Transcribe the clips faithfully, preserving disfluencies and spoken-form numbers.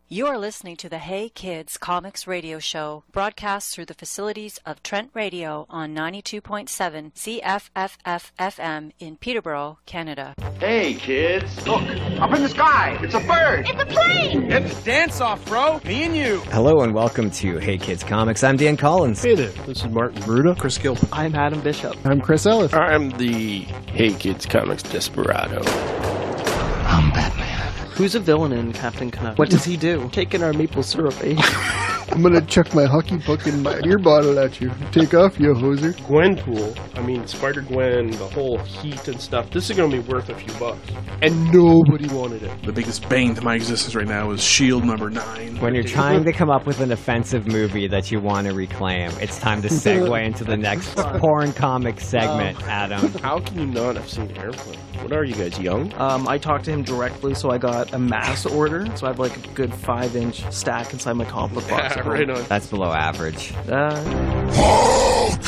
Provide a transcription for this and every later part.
You are listening to the Hey Kids Comics Radio Show, broadcast through the facilities of Trent Radio on ninety-two point seven C F F F F M in Peterborough, Canada. Hey kids, look, up in the sky, it's a bird. It's a plane. It's dance off, bro, me and you. Hello and welcome to Hey Kids Comics. I'm Dan Collins. Hey there, this is Martin Bruda. Chris Gilbert. I'm Adam Bishop. I'm Chris Ellis. I'm the Hey Kids Comics Desperado. I'm Batman. Who's a villain in Captain Canuck? What does he do? Taking our maple syrup, eh? I'm gonna chuck my hockey puck in my beer bottle at you. Take off, you hoser. Gwenpool. I mean, Spider-Gwen, the whole heat and stuff. This is gonna be worth a few bucks. And nobody wanted it. The biggest bane to my existence right now is SHIELD number nine. When you're trying to come up with an offensive movie that you want to reclaim, it's time to segue into the next porn comic segment, Adam. How can you not have seen Airplane? What are you guys, young? Um, I talked to him directly, so I got a mass order. So I have like a good five-inch stack inside my compliment box. Yeah, right on. That's below average. Uh, Hold!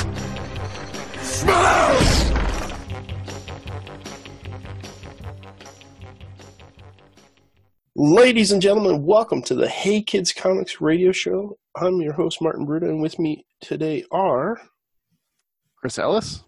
Smash! Ladies and gentlemen, welcome to the Hey Kids Comics Radio Show. I'm your host, Martin Bruda, and with me today are... Chris Ellis.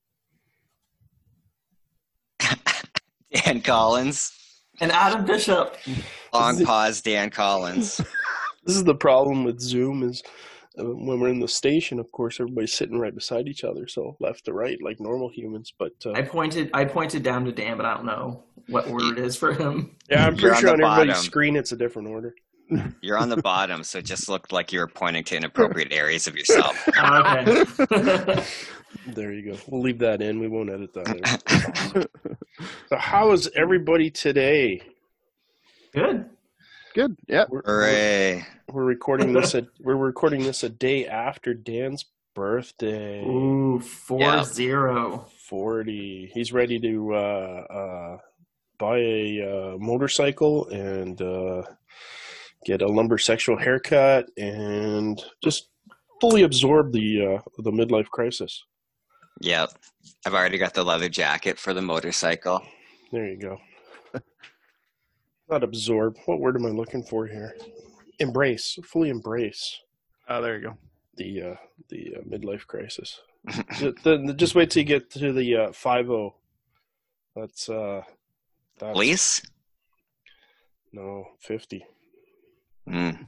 Dan Collins. and Adam Bishop. Long pause, Dan Collins. This is the problem with Zoom is uh, when we're in the station, of course, everybody's sitting right beside each other, so left to right like normal humans. But uh, I pointed I pointed down to Dan, but I don't know what order it is for him. Yeah, I'm You're pretty on sure the on everybody's bottom. screen it's a different order. You're on the bottom, so it just looked like you were pointing to inappropriate areas of yourself. Oh, okay. There you go. We'll leave that in. We won't edit that in. So how is everybody today? Good. Good. Yeah. We're, Hooray. we're recording this at we're recording this a day after Dan's birthday. Ooh, four Yeah. zero. forty. He's ready to uh, uh, buy a uh, motorcycle and uh, get a lumbersexual haircut and just fully absorb the uh, the midlife crisis. Yep. I've already got the leather jacket for the motorcycle. There you go. Not absorb. What word am I looking for here? Embrace. Fully embrace Oh, there you go. the uh, the uh, midlife crisis. just, the, just wait till you get to the uh, five oh. That's uh, that's Lease? no fifty. Mm.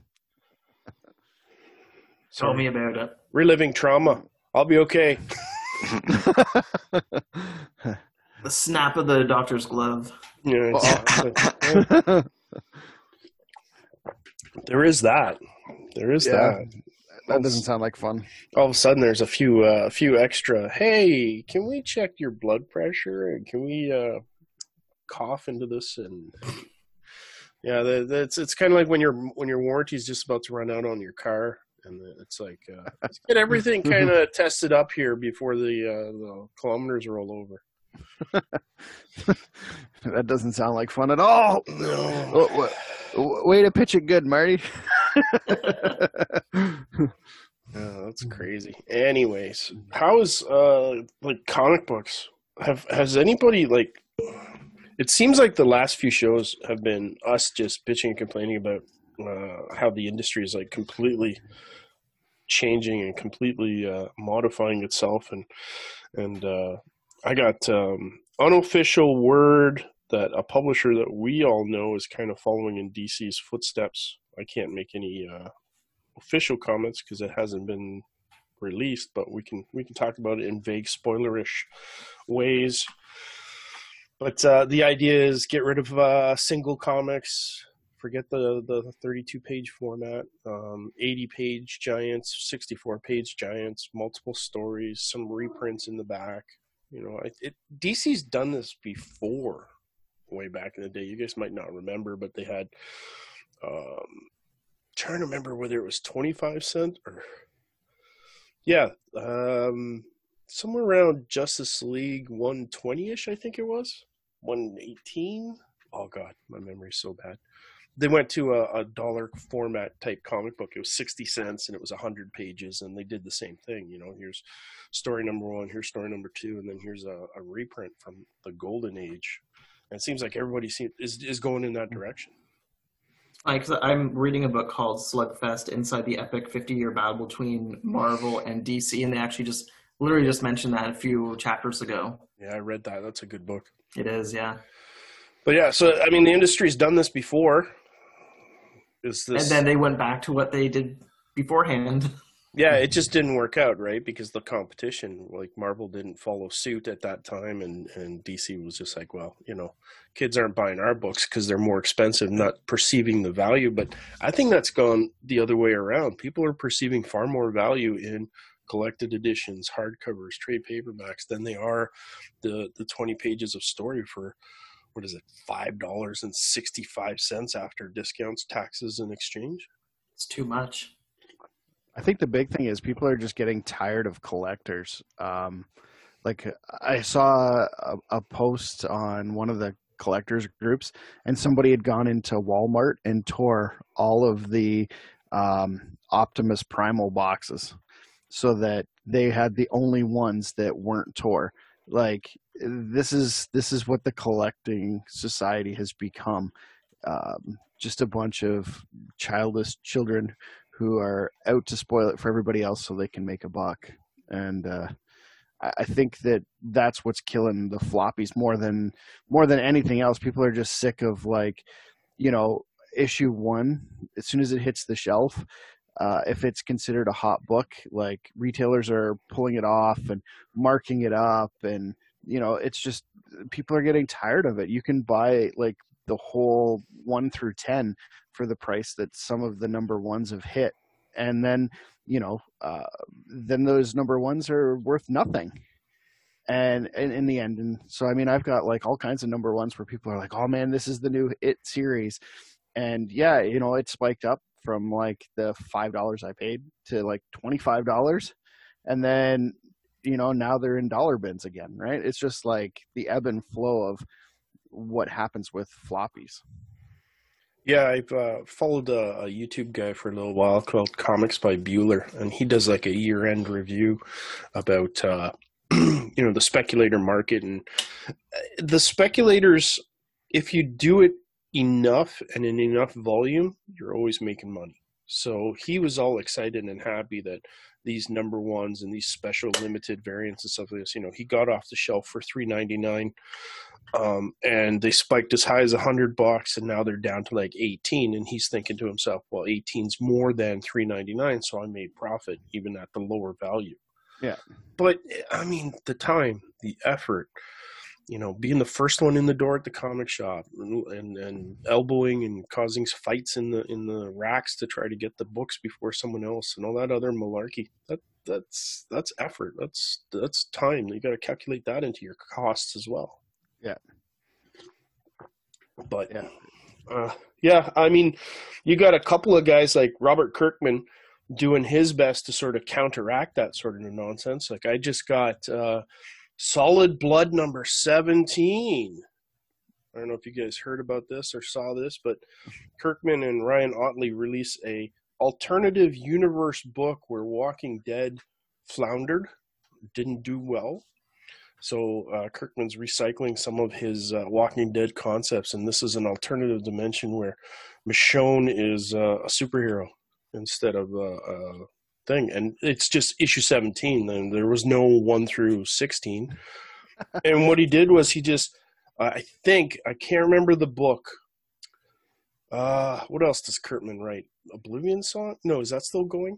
Tell me about it. Reliving trauma. I'll be okay. The snap of the doctor's glove. Yeah, it's- there is that. There is Yeah. that. That doesn't sound like fun. All of a sudden, there's a few, uh, a few extra. Hey, can we check your blood pressure? And can we uh, cough into this? And yeah, that, that's it's kind of like when your when your warranty's just about to run out on your car, and it's like uh, let's get everything kind of tested up here before the uh, the kilometers roll over. That doesn't sound like fun at all. No. Oh, w- w- way to pitch it good, Marty. Yeah, that's crazy. Anyways, how is uh like comic books? Have has anybody like? It seems like the last few shows have been us just bitching and complaining about uh, how the industry is like completely changing and completely uh, modifying itself, and and uh, I got um, unofficial word that a publisher that we all know is kind of following in D C's footsteps. I can't make any uh, official comments because it hasn't been released, but we can we can talk about it in vague spoilerish ways. But uh, the idea is get rid of uh, single comics, forget the the thirty-two page format, um, eighty page giants, sixty-four page giants, multiple stories, some reprints in the back. You know, it, it, D C's done this before, way back in the day. You guys might not remember, but they had. Um, trying to remember whether it was twenty-five cent or yeah, um, somewhere around Justice League one twenty-ish, I think it was one eighteen. Oh God, my memory's so bad. They went to a, a dollar format type comic book. It was sixty cents and it was one hundred pages, and they did the same thing. You know, here's story number one, here's story number two, and then here's a, a reprint from the golden age. And it seems like everybody seems, is is going in that direction. Like, I'm reading a book called Slugfest: Inside the Epic fifty-Year Battle Between Marvel and D C, and they actually just literally just mentioned that a few chapters ago. Yeah, I read that. That's a good book. It is, yeah. But yeah, so I mean, the industry's done this before. Is this? And then they went back to what they did beforehand. Yeah, it just didn't work out, right? Because the competition, like Marvel didn't follow suit at that time, and, and D C was just like, well, you know, kids aren't buying our books because they're more expensive, not perceiving the value. But I think that's gone the other way around. People are perceiving far more value in collected editions, hardcovers, trade paperbacks than they are the, the twenty pages of story for, what is it, five dollars and sixty-five cents after discounts, taxes, and exchange. It's too much. I think the big thing is people are just getting tired of collectors. Um, like I saw a, a post on one of the collectors groups, and somebody had gone into Walmart and tore all of the um, Optimus Primal boxes so that they had the only ones that weren't tore. Like this is this is what the collecting society has become. Um, just a bunch of childless children who are out to spoil it for everybody else so they can make a buck. And uh, I think that that's what's killing the floppies more than more than anything else. People are just sick of, like, you know, issue one, as soon as it hits the shelf, uh, if it's considered a hot book, like retailers are pulling it off and marking it up. And, you know, it's just people are getting tired of it. You can buy like the whole one through ten for the price that some of the number ones have hit. And then, you know, uh, then those number ones are worth nothing. And, and in the end, and so, I mean, I've got like all kinds of number ones where people are like, oh man, this is the new It series. And yeah, you know, it spiked up from like the five dollars I paid to like twenty-five dollars. And then, you know, now they're in dollar bins again, right? It's just like the ebb and flow of what happens with floppies. Yeah, I've uh, followed a, a YouTube guy for a little while called Comics by Bueller, and he does like a year-end review about, uh, you know, the speculator market. And the speculators, if you do it enough and in enough volume, you're always making money. So he was all excited and happy that these number ones and these special limited variants and stuff like this, you know, he got off the shelf for three ninety-nine. Um, and they spiked as high as a hundred bucks, and now they're down to like eighteen. And he's thinking to himself, well, eighteen's more than three ninety-nine, so I made profit even at the lower value. Yeah. But I mean, the time, the effort, you know, being the first one in the door at the comic shop, and, and, and elbowing and causing fights in the in the racks to try to get the books before someone else, and all that other malarkey. That that's that's effort. That's that's time. You got to calculate that into your costs as well. Yeah. But yeah, uh, yeah. I mean, you got a couple of guys like Robert Kirkman doing his best to sort of counteract that sort of nonsense. Like I just got uh, Solid Blood number seventeen. I don't know if you guys heard about this or saw this, but Kirkman and Ryan Ottley released a alternative universe book where Walking Dead floundered, didn't do well. So uh, Kirkman's recycling some of his uh, Walking Dead concepts, and this is an alternative dimension where Michonne is uh, a superhero instead of a, a thing. And it's just issue seventeen, and there was no one through sixteen. And what he did was he just, uh, I think, I can't remember the book. Uh, what else does Kirkman write? Oblivion Song? No, is that still going?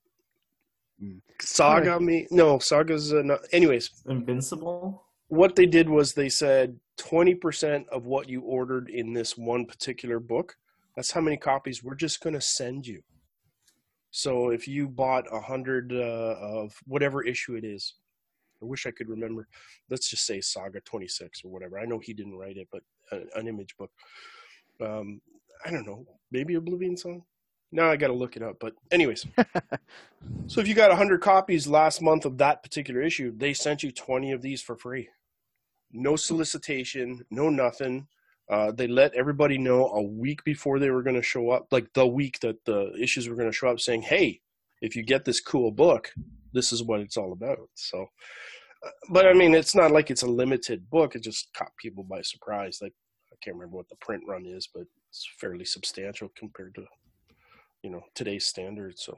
Saga me no Saga's uh, not, anyways. Invincible. What they did was they said twenty percent of what you ordered in this one particular book, that's how many copies we're just going to send you. So if you bought a hundred uh, of whatever issue it is, I wish I could remember, let's just say Saga twenty-six or whatever, I know he didn't write it, but an, an Image book, um I don't know, maybe Oblivion Song. Now I got to look it up. But anyways, so if you got one hundred copies last month of that particular issue, they sent you twenty of these for free. No solicitation, no nothing. Uh, they let everybody know a week before they were going to show up, like the week that the issues were going to show up, saying, hey, if you get this cool book, this is what it's all about. So, uh, but I mean, it's not like it's a limited book. It just caught people by surprise. Like, I can't remember what the print run is, but it's fairly substantial compared to, you know, today's standards. So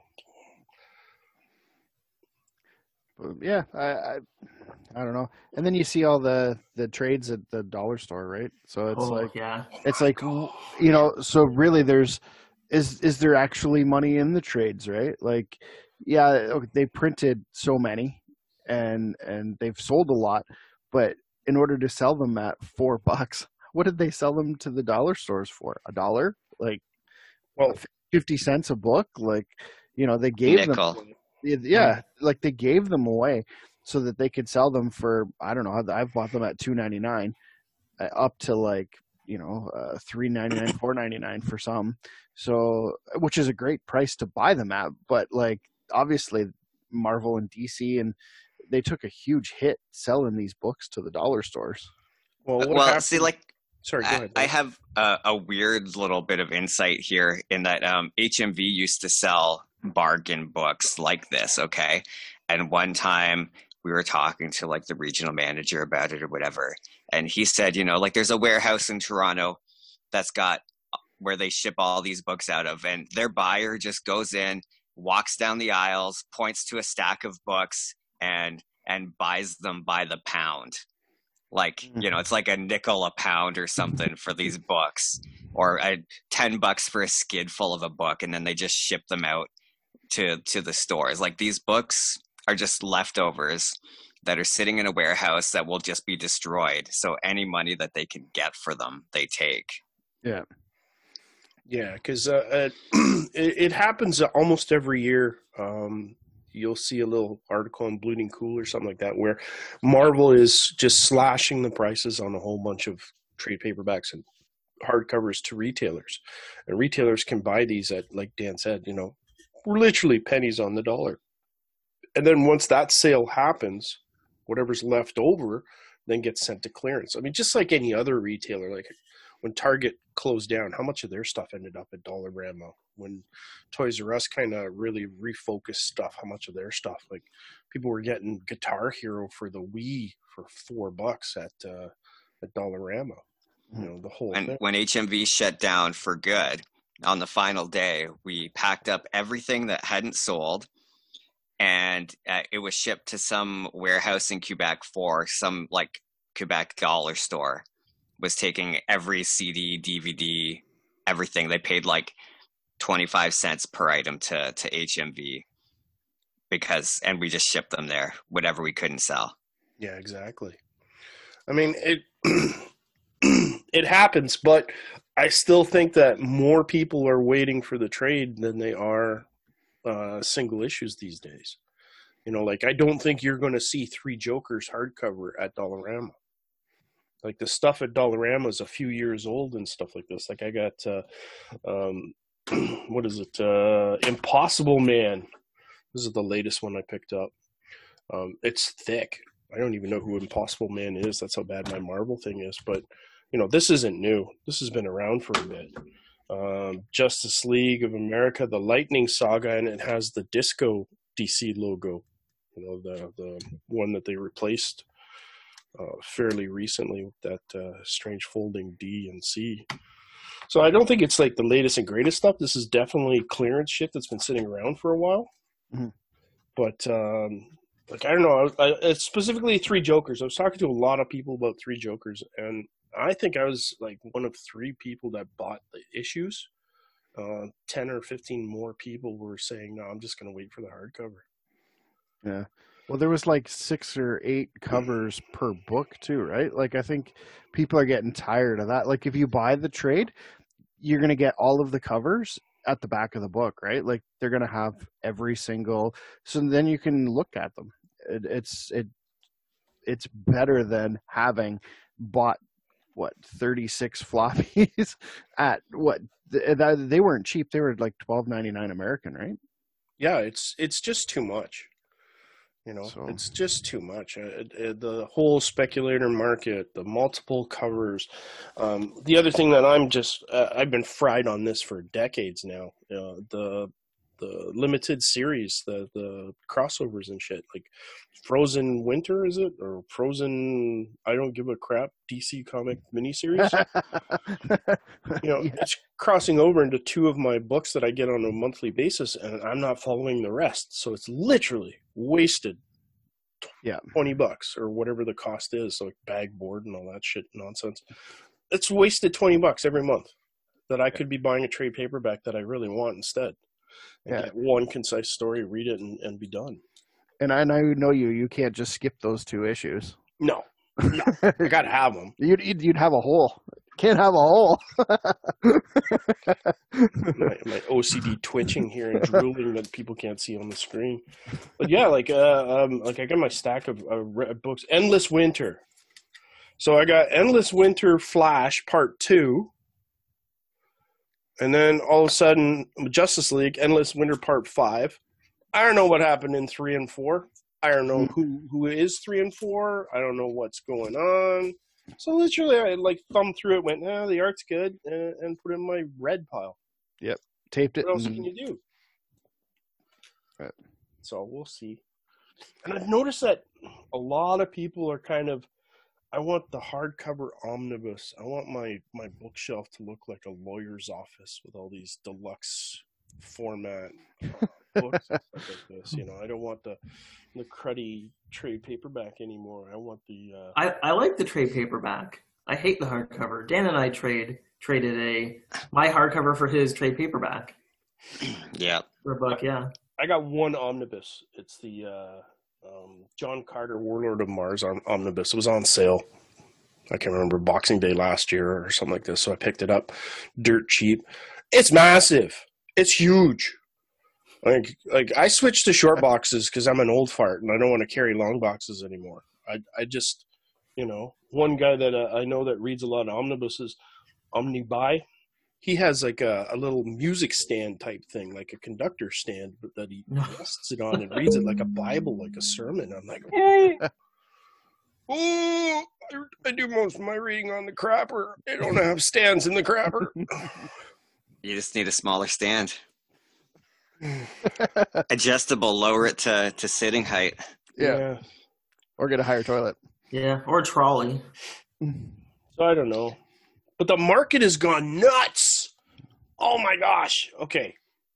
yeah, I, I I don't know. And then you see all the the trades at the dollar store, right? So it's Oh, like yeah. it's like you know, so really there's is is there actually money in the trades, right? Like yeah, okay, they printed so many and and they've sold a lot, but in order to sell them at four bucks, what did they sell them to the dollar stores for? A dollar? Like well, fifty cents a book? Like, you know, they gave Nickel. them yeah, like they gave them away so that they could sell them for, I don't know, I've bought them at two ninety-nine uh, up to like, you know, uh, three ninety-nine, four ninety-nine for some. So, which is a great price to buy them at, but like obviously Marvel and D C and they took a huge hit selling these books to the dollar stores. Well, what well, happened? see, like, Sorry, go I, ahead. I have a, a weird little bit of insight here in that um, H M V used to sell bargain books like this, okay? And one time we were talking to like the regional manager about it or whatever, and he said, you know, like there's a warehouse in Toronto that's got where they ship all these books out of, and their buyer just goes in, walks down the aisles, points to a stack of books, and and buys them by the pound. Like, you know, it's like a nickel a pound or something for these books, or a ten bucks for a skid full of a book, and then they just ship them out to to the stores. Like, these books are just leftovers that are sitting in a warehouse that will just be destroyed. So any money that they can get for them, they take. Yeah. Yeah, because uh, it, it happens almost every year. Um, you'll see a little article on Bleeding Cool or something like that where Marvel is just slashing the prices on a whole bunch of trade paperbacks and hardcovers to retailers. And retailers can buy these at, like Dan said, you know, literally pennies on the dollar. And then once that sale happens, whatever's left over then gets sent to clearance. I mean, just like any other retailer, like when Target closed down, how much of their stuff ended up at Dollarama? When Toys R Us kind of really refocused stuff, how much of their stuff, like people were getting Guitar Hero for the Wii for four bucks at uh, at Dollarama. You know, the whole And thing. when H M V shut down for good, on the final day, we packed up everything that hadn't sold, and uh, it was shipped to some warehouse in Quebec for some like Quebec dollar store. Was taking every C D, D V D, everything. They paid like twenty-five cents per item to, to H M V because, and we just shipped them there, whatever we couldn't sell. Yeah, exactly. I mean, it it happens, but I still think that more people are waiting for the trade than they are uh, single issues these days. You know, like I don't think you're going to see Three Jokers hardcover at Dollarama. Like the stuff at Dollarama is a few years old and stuff like this. Like I got, uh, um, what is it? Uh, Impossible Man. This is the latest one I picked up. Um, it's thick. I don't even know who Impossible Man is. That's how bad my Marvel thing is. But, you know, this isn't new. This has been around for a bit. Um, Justice League of America, the Lightning Saga, and it has the Disco D C logo. You know, the the one that they replaced Uh, fairly recently with that uh, strange folding D and C. So I don't think it's like the latest and greatest stuff. This is definitely clearance shit that's been sitting around for a while. Mm-hmm. But um, like I don't know, I, I, specifically Three Jokers. I was talking to a lot of people about Three Jokers, and I think I was like one of three people that bought the issues. Uh, ten or fifteen more people were saying, "No, I'm just going to wait for the hardcover." Yeah. Well, there was like six or eight covers per book too, right? Like I think people are getting tired of that. Like if you buy the trade, you're going to get all of the covers at the back of the book, right? Like they're going to have every single, so then you can look at them. It, it's it it's better than having bought what thirty-six floppies at what they weren't cheap. They were like twelve ninety-nine American, right? Yeah, it's it's just too much. You know, so. It's just too much. Uh, uh, the whole speculator market, the multiple covers. Um, the other thing that I'm just, uh, I've been fried on this for decades now. Uh, the the limited series, the the crossovers and shit, like Frozen Winter, is it, or Frozen? I don't give a crap. D C comic miniseries. You know, yeah. It's crossing over into two of my books that I get on a monthly basis, and I'm not following the rest. So it's literally wasted. Yeah, twenty bucks or whatever the cost is, like bag board and all that shit nonsense. It's wasted twenty bucks every month that I could be buying a trade paperback that I really want instead. And yeah. Get one concise story, read it, and, and be done. And I, and I know you. You can't just skip those two issues. No, no. I gotta have them. You'd, you'd you'd have a hole. Can't have a hole. my, my O C D twitching here and drooling that people can't see on the screen. But yeah, like uh, um, like I got my stack of uh, books. Endless Winter. So I got Endless Winter Flash Part Two. And then all of a sudden, Justice League, Endless Winter Part five. I don't know what happened in three and four. I don't know who, who is three and four. I don't know what's going on. So literally, I like thumbed through it, went, ah, the art's good, and, and put it in my red pile. Yep. Taped it. What else and... can you do? Right. So we'll see. And I've noticed that a lot of people are kind of, I want the hardcover omnibus. I want my, my bookshelf to look like a lawyer's office with all these deluxe format books and stuff like this. You know, I don't want the the cruddy trade paperback anymore. I want the. Uh... I I like the trade paperback. I hate the hardcover. Dan and I trade traded a my hardcover for his trade paperback. Yeah. For a buck, yeah. I got one omnibus. It's the. Uh, Um, John Carter, Warlord of Mars on omnibus. It was on sale. I can't remember, Boxing Day last year or something like this. So I picked it up dirt cheap. It's massive. It's huge. Like, like I switched to short boxes because I'm an old fart and I don't want to carry long boxes anymore. I, I just, you know, one guy that uh, I know that reads a lot of omnibuses, Omnibuy. He has like a, a little music stand type thing, like a conductor stand, but that he rests it on and reads it like a Bible, like a sermon. I'm like, oh, oh I, I do most of my reading on the crapper. They don't have stands in the crapper. You just need a smaller stand. Adjustable, lower it to, to sitting height. Yeah. yeah. Or get a higher toilet. Yeah, or a trolley. So I don't know. But the market has gone nuts. Oh my gosh. Okay.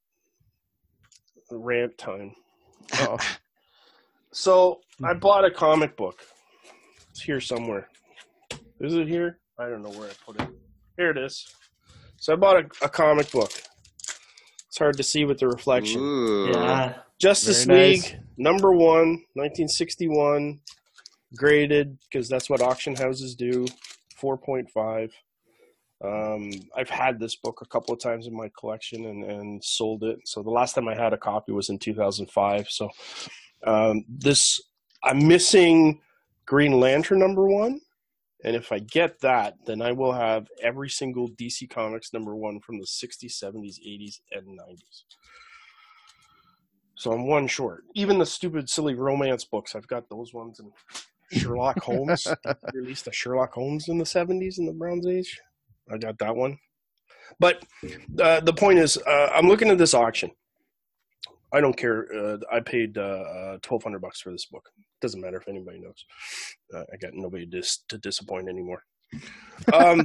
Rant time. Oh. So I bought a comic book. It's here somewhere. Is it here? I don't know where I put it. Here it is. So I bought a, a comic book. It's hard to see with the reflection. Ooh. Yeah. Justice Very League, nice. number one, nineteen sixty-one, graded, because that's what auction houses do, four point five. Um, I've had this book a couple of times in my collection and, and sold it. So the last time I had a copy was in two thousand five. So um, this, I'm missing Green Lantern number one. And if I get that, then I will have every single D C Comics number one from the sixties, seventies, eighties, and nineties. So I'm one short. Even the stupid, silly romance books, I've got those ones. And Sherlock Holmes, they released a Sherlock Holmes in the seventies in the Bronze Age. I got that one. But uh, the point is, uh, I'm looking at this auction. I don't care. Uh, I paid uh, uh, twelve hundred bucks for this book. Doesn't matter if anybody knows. Uh, I got nobody dis- to disappoint anymore. Um,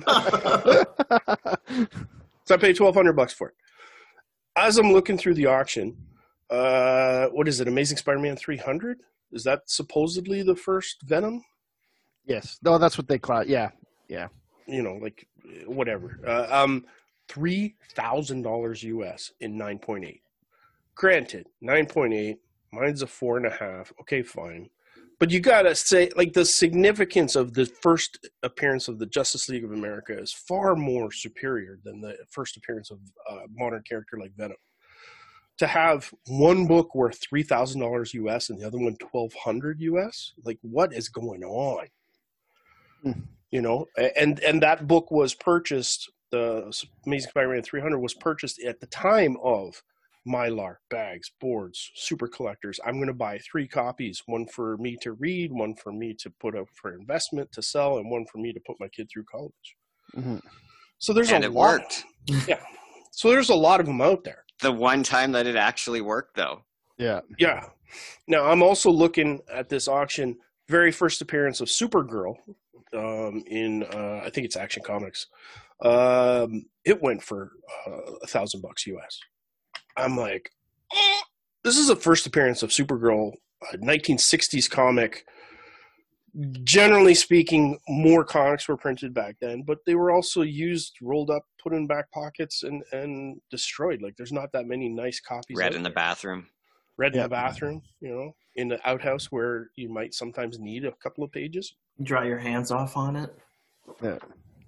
so I paid twelve hundred bucks for it. As I'm looking through the auction, uh, what is it? Amazing Spider-Man three hundred? Is that supposedly the first Venom? Yes. No, that's what they call it. Yeah. Yeah. You know, like whatever. Uh, um, three thousand dollars U S in nine point eight. Granted, nine point eight. Mine's a four and a half. Okay, fine. But you gotta say, like, the significance of the first appearance of the Justice League of America is far more superior than the first appearance of a modern character like Venom. To have one book worth three thousand dollars U S and the other one twelve hundred U S, like, what is going on? Hmm. You know, and and that book was purchased, the Amazing Spider-Man three hundred was purchased at the time of Mylar, bags, boards, super collectors. I'm going to buy three copies, one for me to read, one for me to put up for investment to sell, and one for me to put my kid through college. Mm-hmm. So there's and a it lot. Worked. Yeah. So there's a lot of them out there. the one time that it actually worked, though. Yeah. Yeah. Now, I'm also looking at this auction, very first appearance of Supergirl um, in, uh, I think it's Action Comics. Um, it went for uh, a thousand bucks U S. I'm like, eh. This is the first appearance of Supergirl, a nineteen sixties comic. Generally speaking, more comics were printed back then, but they were also used, rolled up, put in back pockets, and, and destroyed. Like, there's not that many nice copies. Read in the bathroom. Read in Yeah. the bathroom, you know, in the outhouse where you might sometimes need a couple of pages. Dry your hands off on it. Yeah.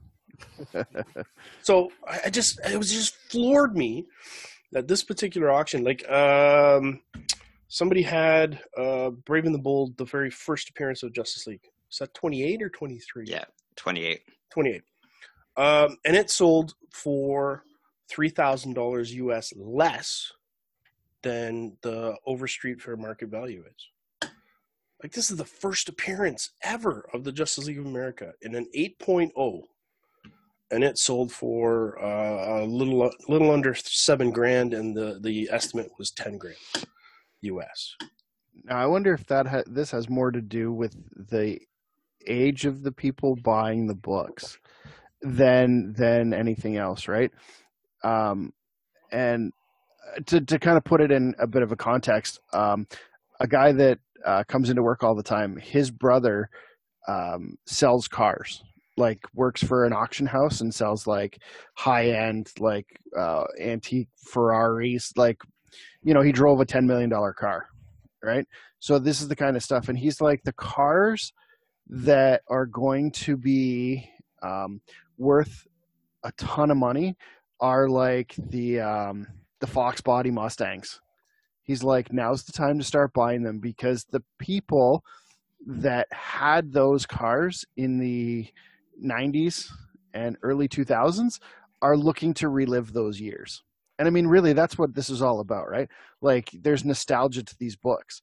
So I I just, it was just floored me that this particular auction, like, um, somebody had uh, Brave and the Bold, the very first appearance of Justice League. Is that twenty-eight or twenty-three? Yeah, twenty-eight. twenty-eight. Um, and it sold for three thousand dollars U S less than the Overstreet fair market value is. Like, this is the first appearance ever of the Justice League of America in an eight point oh. And it sold for uh, a little little under seven grand, and the, the estimate was ten grand U S. Now, I wonder if that ha- this has more to do with the age of the people buying the books than than anything else, right? Um, and to to kind of put it in a bit of a context, um, a guy that uh, comes into work all the time, his brother um, sells cars. Like, works for an auction house and sells like high end, like uh, antique Ferraris. Like, you know, he drove a ten million dollars car, right? So this is the kind of stuff. And he's like, the cars that are going to be um, worth a ton of money are like the um, the Fox body Mustangs. He's like, now's the time to start buying them, because the people that had those cars in the nineties and early two thousands are looking to relive those years. And I mean, really, that's what this is all about, right? Like, there's nostalgia to these books.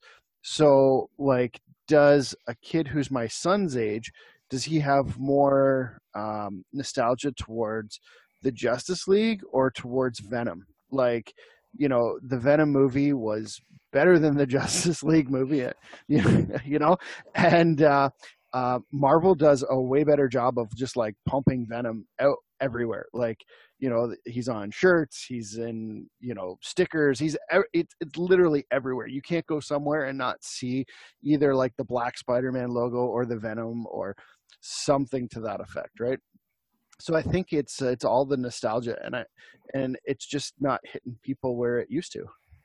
So, like, does a kid who's my son's age, does he have more um, nostalgia towards the Justice League or towards Venom? Like, you know, the Venom movie was better than the Justice League movie, you know, and uh, uh, Marvel does a way better job of just like pumping Venom out everywhere. Like, you know, he's on shirts, he's in, you know, stickers, he's, it's, it's literally everywhere. You can't go somewhere and not see either like the Black Spider-Man logo or the Venom or something to that effect, right? So I think it's uh, it's all the nostalgia, and I and it's just not hitting people where it used to.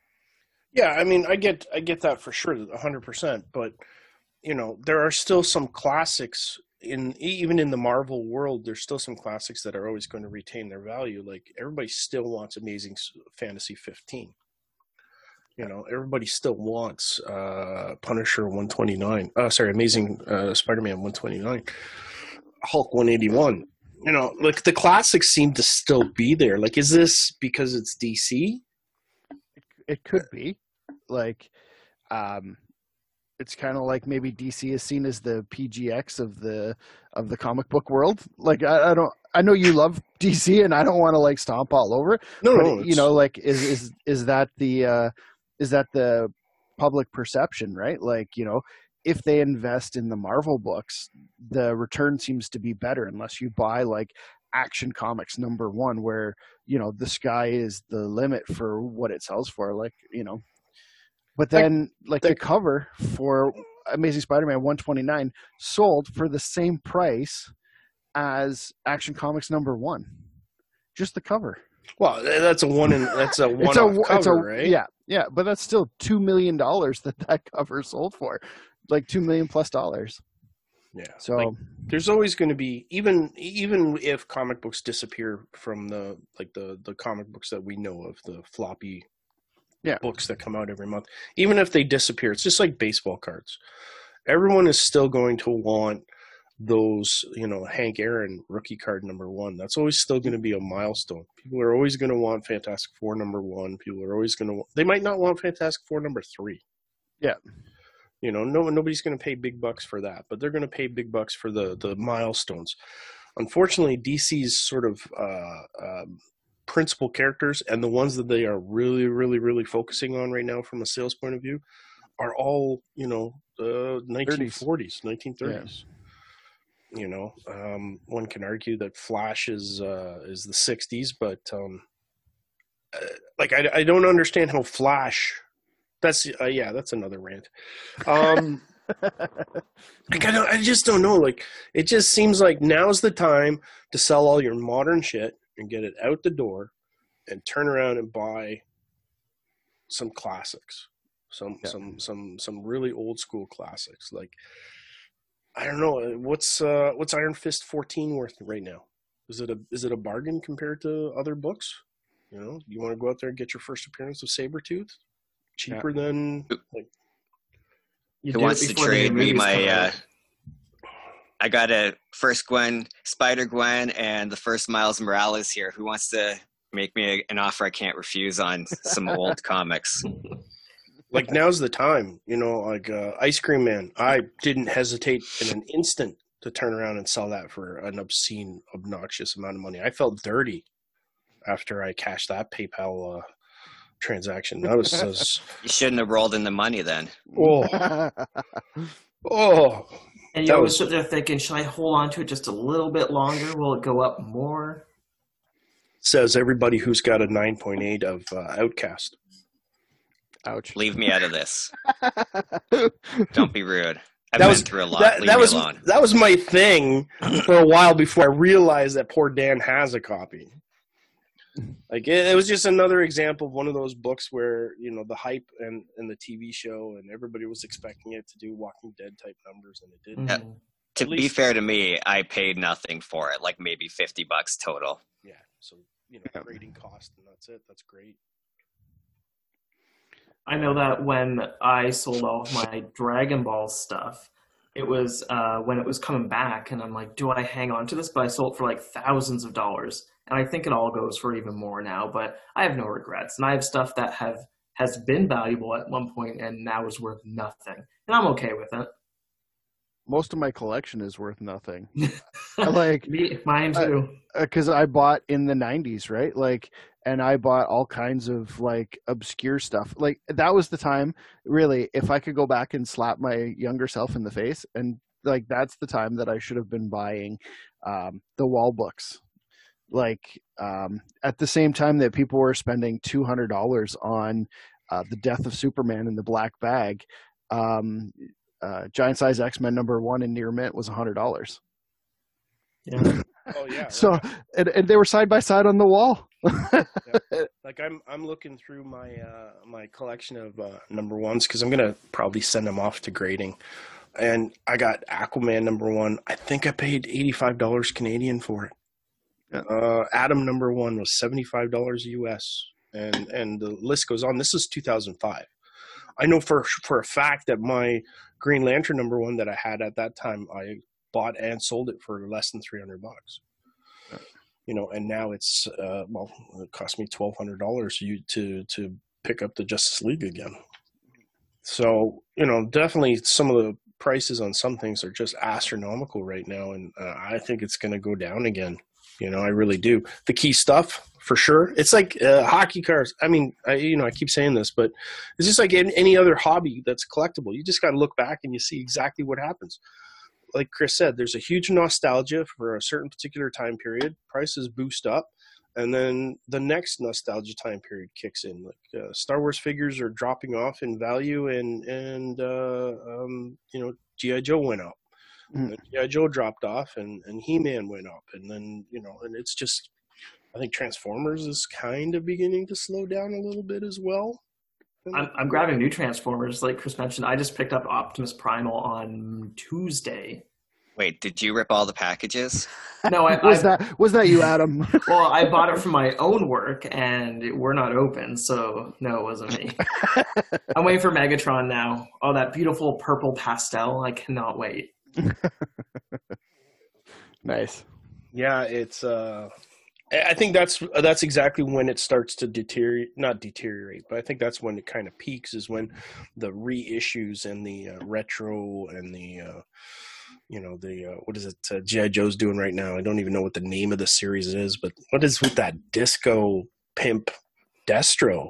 Yeah, I mean, I get I get that for sure, one hundred percent. But you know, there are still some classics in even in the Marvel world. There's still some classics that are always going to retain their value. Like, everybody still wants Amazing Fantasy fifteen. You know, everybody still wants uh, Punisher one twenty-nine. Uh, sorry, Amazing uh, Spider-Man one twenty-nine, Hulk one eighty-one. You know, like, the classics seem to still be there. Like, is this because it's D C? It could be. Like, um, it's kind of like maybe D C is seen as the P G X of the of the comic book world. Like, I, I don't. I know you love D C, and I don't want to like stomp all over it. No, but, no, you know, like, is is is that the uh, is that the public perception, right? Like, you know, if they invest in the Marvel books, the return seems to be better unless you buy like Action Comics number one, where, you know, the sky is the limit for what it sells for. Like, you know, but then like, like the cover for Amazing Spider-Man one twenty-nine sold for the same price as Action Comics number one. Just the cover. Well, that's a one in that's a one it's a, cover, it's a, right? Yeah, yeah, but that's still two million dollars that that cover sold for. Like two million plus dollars. Yeah. So like, there's always going to be, even even if comic books disappear from the like the the comic books that we know of, the floppy yeah. books that come out every month, even if they disappear, it's just like baseball cards. Everyone is still going to want those, you know, Hank Aaron rookie card number one. That's always still going to be a milestone. People are always going to want Fantastic Four number one. People are always going to. They might not want Fantastic Four number three. Yeah. You know, no nobody's going to pay big bucks for that, but they're going to pay big bucks for the the milestones. Unfortunately, D C's sort of uh, um, principal characters and the ones that they are really, really, really focusing on right now from a sales point of view are all, you know, uh, nineteen forties, nineteen thirties. Yeah. You know, um, one can argue that Flash is uh, is the sixties, but um, uh, like I, I don't understand how Flash. That's uh, yeah, that's another rant. Um, like I don't, I just don't know. Like it just seems like now's the time to sell all your modern shit and get it out the door, and turn around and buy some classics, some yeah. some some some really old school classics. Like I don't know what's uh, what's Iron Fist fourteen worth right now. Is it a is it a bargain compared to other books? You know, you want to go out there and get your first appearance of Sabretooth, cheaper yeah. than like. Who wants to trade me my? Uh, I got a first Gwen, Spider Gwen, and the first Miles Morales here. Who wants to make me a, an offer I can't refuse on some old comics? Like now's the time, you know. Like uh, Ice Cream Man, I didn't hesitate in an instant to turn around and sell that for an obscene, obnoxious amount of money. I felt dirty after I cashed that PayPal uh, transaction. That was, was you shouldn't have rolled in the money then. Oh, oh. And you always sit there thinking, should I hold on to it just a little bit longer? Will it go up more? Says everybody who's got a nine point eight of uh, Outcast. Ouch. Leave me out of this. Don't be rude. I've that been was, through a lot. That, Leave that me was, alone. That was my thing for a while before I realized that poor Dan has a copy. Like it, it was just another example of one of those books where, you know, the hype and, and the T V show and everybody was expecting it to do Walking Dead type numbers and it didn't. Yeah. To be fair to me, I paid nothing for it, like maybe fifty bucks total. Yeah. So, you know, grading cost and that's it. That's great. I know that when I sold all of my Dragon Ball stuff, it was uh, when it was coming back, and I'm like, do I hang on to this? But I sold it for like thousands of dollars, and I think it all goes for even more now. But I have no regrets, and I have stuff that have has been valuable at one point and now is worth nothing, and I'm okay with it. Most of my collection is worth nothing. Like Me, mine too, because uh, I bought in the nineties, right? Like. And I bought all kinds of like obscure stuff. Like that was the time, really, if I could go back and slap my younger self in the face, and like that's the time that I should have been buying um, the wall books. Like um, at the same time that people were spending two hundred dollars on uh, the Death of Superman in the black bag, um, uh, Giant Size X-Men number one in near mint was one hundred dollars. Yeah. Oh yeah. So right. and, and they were side by side on the wall. Yeah. Like I'm I'm looking through my uh, my collection of uh, number ones because I'm gonna probably send them off to grading, and I got Aquaman number one. I think I paid eighty-five dollars Canadian for it. Yeah. Uh, Atom number one was seventy-five dollars U S, and and the list goes on. This is two thousand five. I know for for a fact that my Green Lantern number one that I had at that time, I bought and sold it for less than three hundred bucks. Yeah. You know, and now it's uh, well, it cost me twelve hundred dollars you to to pick up the Justice League again. So you know, definitely some of the prices on some things are just astronomical right now, and uh, I think it's going to go down again. You know, I really do. The key stuff for sure. It's like uh, hockey cards. I mean, I, you know, I keep saying this, but it's just like any, any other hobby that's collectible. You just got to look back and you see exactly what happens. Like Chris said, there's a huge nostalgia for a certain particular time period. Prices boost up, and then the next nostalgia time period kicks in. Like uh, Star Wars figures are dropping off in value, and and uh, um, you know, G I Joe went up. Mm. G I Joe dropped off, and and He-Man went up, and then you know, and it's just, I think Transformers is kind of beginning to slow down a little bit as well. I'm, I'm grabbing new Transformers. Like Chris mentioned, I just picked up Optimus Primal on Tuesday. Wait, did you rip all the packages? No, I, was I, that was that you, Adam? Well, I bought it for my own work, and we're not open, so no, it wasn't me. I'm waiting for Megatron now. Oh, that beautiful purple pastel! I cannot wait. Nice. Yeah, it's. Uh, I think that's that's exactly when it starts to deteriorate. Not deteriorate, but I think that's when it kind of peaks. Is when the reissues and the uh, retro and the uh, you know, the uh, what is it? Uh, G I. Joe's doing right now. I don't even know what the name of the series is, but what is with that disco pimp Destro?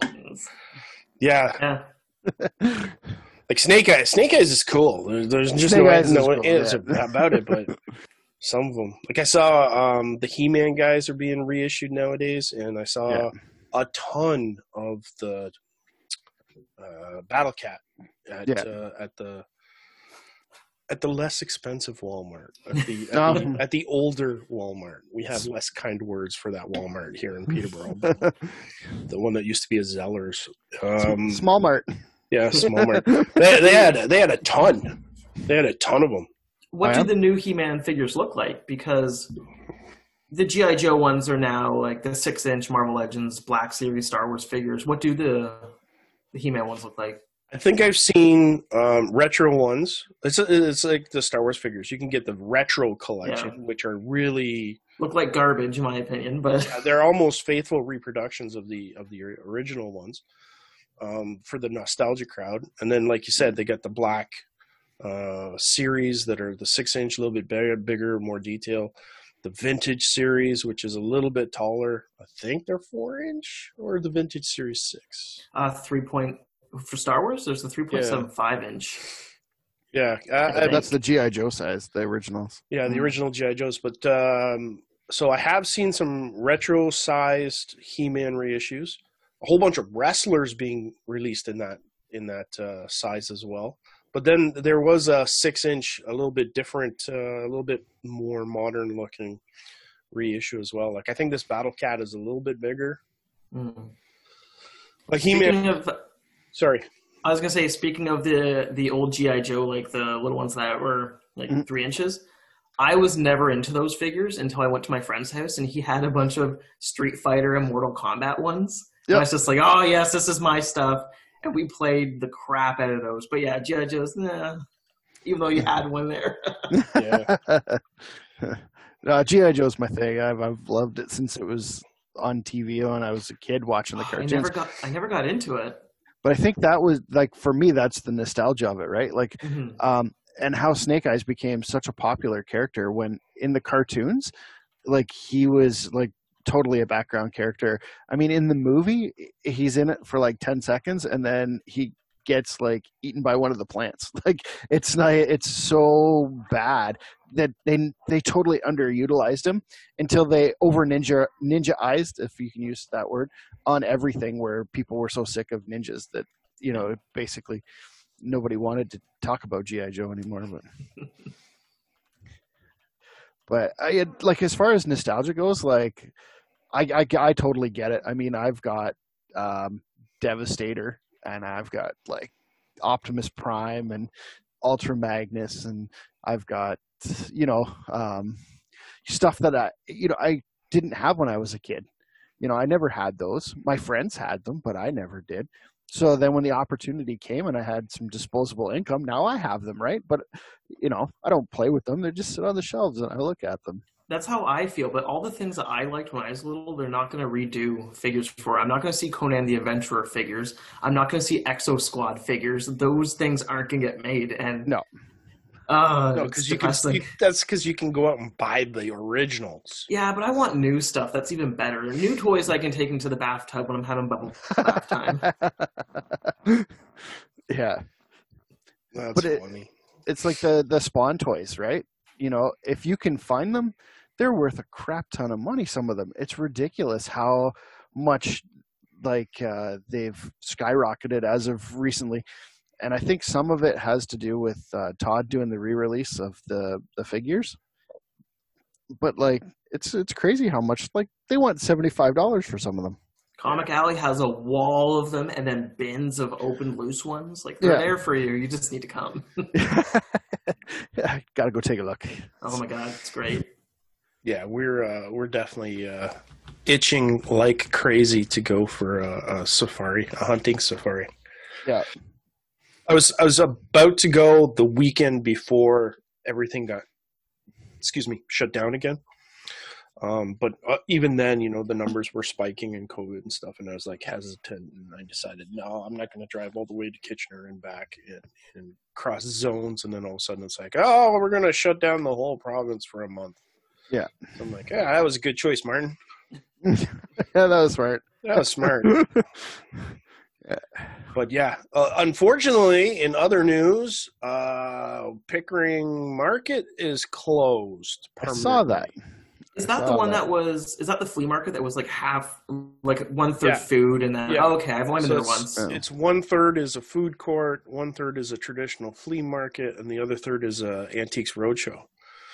Yeah. Yeah. Like Snake Eyes. Snake Eyes is cool. There's, there's just Snake no, Eyes is no cool, is yeah. about it, but some of them. Like I saw um, the He-Man guys are being reissued nowadays, and I saw Yeah. a ton of the uh, Battle Cat at Yeah. uh, at the at the less expensive Walmart. At the at, No. the at the older Walmart. We have less kind words for that Walmart here in Peterborough. But the one that used to be a Zellers. Um, Small Mart. Yeah, Small Mart. They, they had they had a ton. They had a ton of them. What Oh, do yeah? the new He-Man figures look like? Because the G I. Joe ones are now like the six-inch Marvel Legends Black Series Star Wars figures. What do the the He-Man ones look like? I think I've seen um, retro ones. It's it's like the Star Wars figures. You can get the retro collection, Yeah. which are really Look like garbage, in my opinion, but they're almost faithful reproductions of the of the original ones um, for the nostalgia crowd. And then, like you said, they got the black uh, series that are the six inch, a little bit bigger, bigger, more detail. The vintage series, which is a little bit taller. I think they're four inch, or the vintage series six. uh, three point for Star Wars. There's the three point seven five inch. Yeah, I, I, think. That's the G I. Joe size, the originals. yeah, the original G I. Joes. But um, so I have seen some retro-sized He-Man reissues. A whole bunch of wrestlers being released in that in that uh, size as well. But then there was a six-inch, a little bit different, uh, a little bit more modern-looking reissue as well. Like I think this Battle Cat is a little bit bigger. Mm. Like Speaking He-Man. of, Sorry. I was gonna say, speaking of the the old G I. Joe, like the little ones that were like Mm-hmm. three inches. I was never into those figures until I went to my friend's house and he had a bunch of Street Fighter and Mortal Kombat ones. And I Yep. was just like, oh yes, this is my stuff. And we played the crap out of those. But yeah, G I. Joe's, nah. Even though you had one there. Yeah. no, G I. Joe's my thing. I've I've loved it since it was on T V when I was a kid watching the I cartoons. never got I never got into it. But I think that was like for me, that's the nostalgia of it, right? Like, Mhm. um, and how Snake Eyes became such a popular character when in the cartoons, like he was like totally a background character. I mean, in the movie, he's in it for like ten seconds, and then he gets like eaten by one of the plants. Like it's not, it's so bad that they they totally underutilized him until they over ninja ninjaized, if you can use that word, on everything, where people were so sick of ninjas that, you know, basically nobody wanted to talk about G I. Joe anymore. But but I had, like, as far as nostalgia goes, like I, I I totally get it. I mean, I've got um, Devastator, and I've got like Optimus Prime and Ultra Magnus, and I've got, you know, um, stuff that I, you know, I didn't have when I was a kid. You know, I never had those. My friends had them, but I never did. So then when the opportunity came and I had some disposable income, now I have them, right? But, you know, I don't play with them. They just sit on the shelves and I look at them. That's how I feel, but all the things that I liked when I was little, they're not going to redo figures for. I'm not going to see Conan the Adventurer figures. I'm not going to see Exo Squad figures. Those things aren't going to get made. And no, uh, No, it's because you can. depressing. You, that's because you can go out and buy the originals. Yeah, but I want new stuff. That's even better. New toys I can take into the bathtub when I'm having bubble bath time. Yeah, That's but it, funny. it's like the the Spawn toys, right? You know, if you can find them, they're worth a crap ton of money. Some of them, it's ridiculous how much like uh, they've skyrocketed as of recently. And I think some of it has to do with uh, Todd doing the re-release of the, the figures. But like, it's it's crazy how much, like, they want seventy-five dollars for some of them. Comic Alley has a wall of them and then bins of open loose ones. Like, they're Yeah. there for you. You just need to come. Yeah, gotta go take a look. Oh my god, it's great. Yeah, we're uh, we're definitely uh, itching like crazy to go for a, a safari, a hunting safari. Yeah. I was I was about to go the weekend before everything got, excuse me, shut down again. Um, but uh, even then, you know, the numbers were spiking in COVID and stuff, and I was like hesitant, and I decided, no, I'm not going to drive all the way to Kitchener and back and, and cross zones, and then all of a sudden it's like, oh, we're going to shut down the whole province for a month. Yeah. So I'm like, yeah, that was a good choice, Martin. Yeah, that was smart. That was smart. Yeah. But yeah, uh, unfortunately, in other news, uh, Pickering Market is closed. I saw that. Is that the one that. that was? Is that the flea market that was like half, like one third Yeah. food, and then Yeah. oh, okay, I've only been So there it's, once. it's one third is a food court, one third is a traditional flea market, and the other third is a Antiques Roadshow.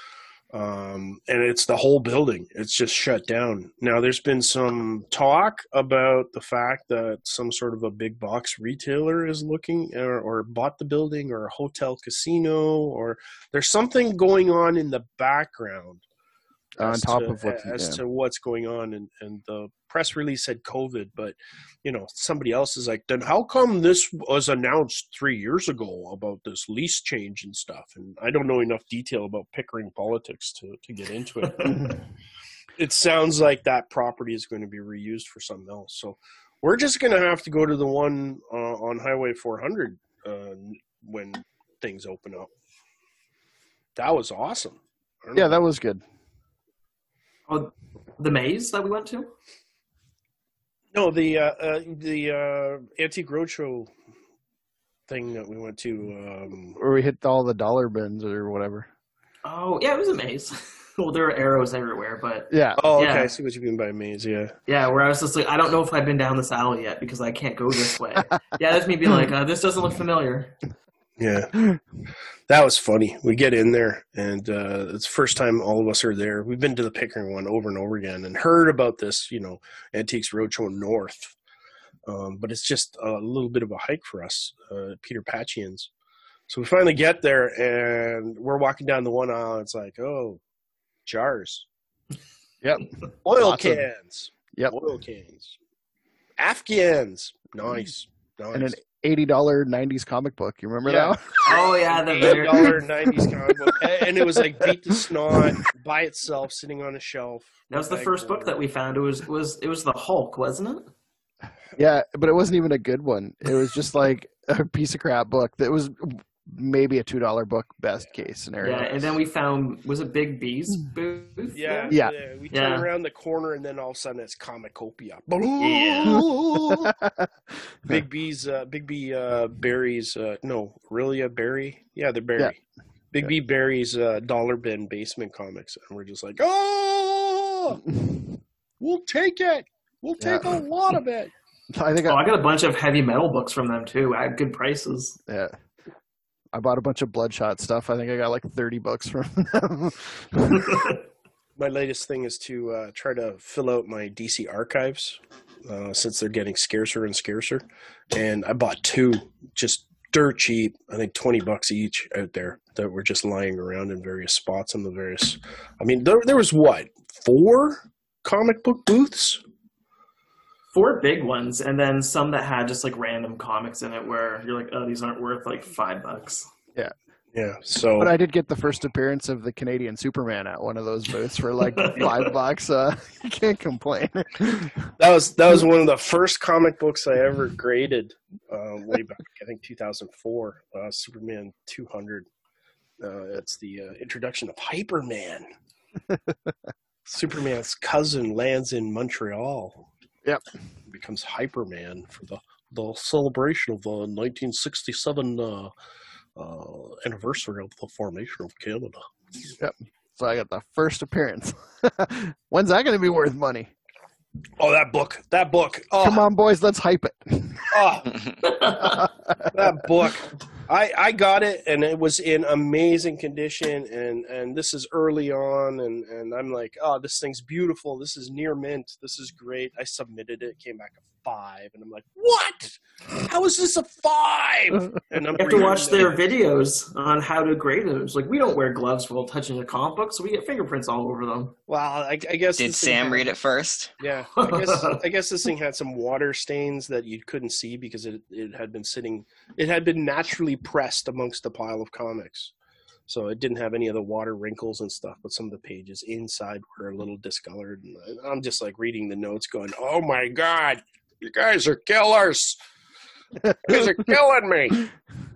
Um, and it's the whole building. It's just shut down. Now, there's been some talk about the fact that some sort of a big box retailer is looking or, or bought the building, or a hotel casino, or there's something going on in the background. On as top to, of what, as yeah. to what's going on, and, and the press release said COVID, but you know, somebody else is like, then how come this was announced three years ago about this lease change and stuff? And I don't know enough detail about Pickering politics to, to get into it. But it sounds like that property is going to be reused for something else. So we're just going to have to go to the one uh, on Highway four hundred uh, when things open up. That was awesome. I don't Yeah, know. that was good. Oh, the maze that we went to? No, the uh, uh, the uh, Antique Roadshow thing that we went to. Um, Or we hit all the dollar bins or whatever. Oh, yeah, it was a maze. Well, there were arrows everywhere, but Yeah. oh, okay. Yeah. I see what you mean by maze. Yeah. yeah, where I was just like, I don't know if I've been down this alley yet because I can't go this way. Yeah, that's me being like, uh, this doesn't look familiar. Yeah. That was funny. We get in there, and uh, it's the first time all of us are there. We've been to the Pickering one over and over again and heard about this, you know, Antiques Roadshow North. Um, but it's just a little bit of a hike for us, uh, Peter Patchians. So we finally get there, and we're walking down the one aisle. And it's like, oh, jars. Yep. Oil Lots of- cans. Yep. Oil cans. Afghans. Nice. Nice. And an eighty dollar nineties comic book. You remember Yeah. that? Oh, yeah, the eighty very... dollar nineties comic book, and it was like Beat the Snot by itself, sitting on a shelf. That was the first book that we found. It was was it was the Hulk, wasn't it? Yeah, but it wasn't even a good one. It was just like a piece of crap book that was maybe a two dollar book, best case scenario. Yeah, and then we found, was it Big B's booth? Yeah, Yeah. yeah. We turn Yeah. around the corner, and then all of a sudden it's Comicopia. Yeah. Big B's, uh, Big B uh, Barry's, uh, no, really a Barry? Yeah, they're Barry. Yeah. Big Yeah. B Barry's uh, Dollar Bin Basement Comics, and we're just like, oh, we'll take it. We'll take Yeah. a lot of it. I think Oh, I, I got a bunch of heavy metal books from them too at good prices. yeah. I bought a bunch of Bloodshot stuff. I think I got like thirty bucks from them. My latest thing is to uh, try to fill out my D C archives uh, since they're getting scarcer and scarcer. And I bought two, just dirt cheap. I think twenty bucks each out there that were just lying around in various spots in the various. I mean, there, there was what, four comic book booths? Four big ones, and then some that had just like random comics in it where you're like, oh, these aren't worth like five bucks. Yeah. Yeah. So, But I did get the first appearance of the Canadian Superman at one of those booths for like five bucks. Uh, you can't complain. that was that was one of the first comic books I ever graded uh, way back. I think two thousand four. Uh, Superman two hundred. Uh, it's the uh, introduction of Hyperman. Superman's cousin lands in Montreal. Yep. Becomes Hyperman for the the celebration of the nineteen sixty-seven uh, uh, anniversary of the formation of Canada. Yep. So I got the first appearance. When's that going to be worth money? Oh, that book! That book! Oh, Come on, boys, let's hype it. oh. That book! I, I got it, and it was in amazing condition, and, and this is early on, and, and I'm like, oh, this thing's beautiful. This is near mint. This is great. I submitted it. It came back a five, and I'm like, what? How is this a five? And I'm You have to watch reading their it. videos on how to grade it. It's like, we don't wear gloves while touching a comic book, so we get fingerprints all over them. Well, I, I guess Did this thing Sam had- read it first? Yeah, I guess I guess this thing had some water stains that you couldn't see because it it had been sitting, it had been naturally pressed amongst a pile of comics. So it didn't have any of the water wrinkles and stuff, but some of the pages inside were a little discolored. And I'm just like reading the notes going, oh my God, you guys are killers. You guys are killing me.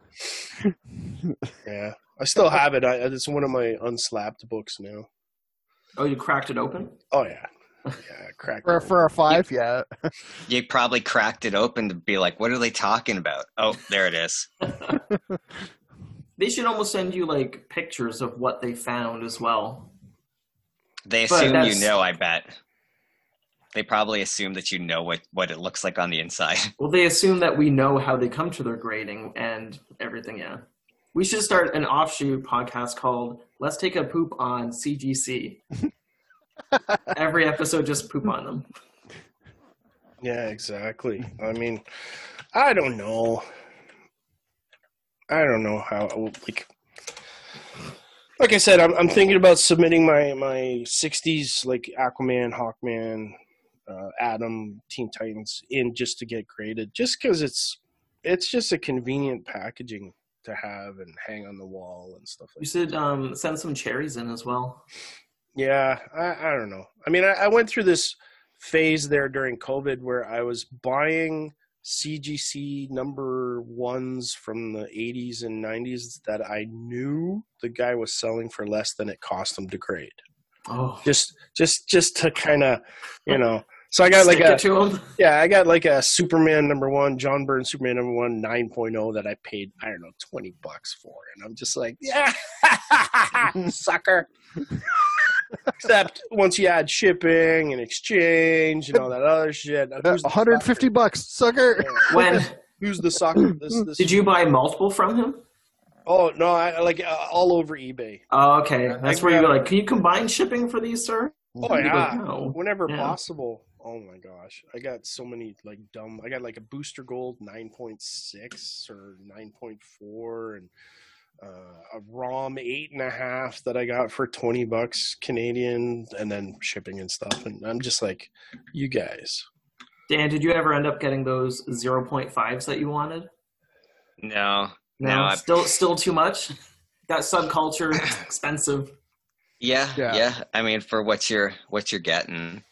Yeah, I still have it. I, it's one of my unslapped books now. Oh, you cracked it open? Oh, yeah. Yeah, cracked For, it for a five, yeah. You probably cracked it open to be like, what are they talking about? Oh, there it is. They should almost send you like pictures of what they found as well. They But assume you that's- know, I bet. They probably assume that you know what, what it looks like on the inside. Well, they assume that we know how they come to their grading and everything, yeah. We should start an offshoot podcast called Let's Take a Poop on C G C. Every episode, just poop on them. Yeah, exactly. I mean, I don't know. I don't know how, like, like I said, I'm I'm thinking about submitting my, my sixties, like, Aquaman, Hawkman, uh, Atom, Teen Titans in just to get graded, just because it's, it's just a convenient packaging to have and hang on the wall and stuff like You should um, send some cherries in as well. Yeah, I, I don't know. I mean, I, I went through this phase there during COVID where I was buying C G C number ones from the eighties and nineties that I knew the guy was selling for less than it cost him to grade. Oh, Just, just, just to kind of, you know. So I got like stick a it to them. yeah, I got like a Superman number one, John Byrne Superman number one, nine point oh that I paid I don't know twenty bucks for, and I'm just like, yeah, sucker. Except once you add shipping and exchange and all that other shit, who's the one hundred fifty sucker? bucks, sucker. When Who's the sucker? This, this. did you buy multiple from him? Oh no, I like uh, all over eBay. Oh, okay. That's I where you grabbed- go like, can you combine shipping for these, sir? Oh You go, yeah, no. whenever Yeah. possible. Oh my gosh, I got so many like dumb. I got like a Booster Gold nine point six or nine point four, and uh, a ROM eight and a half that I got for twenty bucks Canadian, and then shipping and stuff. And I'm just like, you guys. Dan, did you ever end up getting those zero point fives that you wanted? No. No, No, I- still still too much. That subculture is expensive. Yeah, Yeah. yeah. I mean, for what you're what you're getting.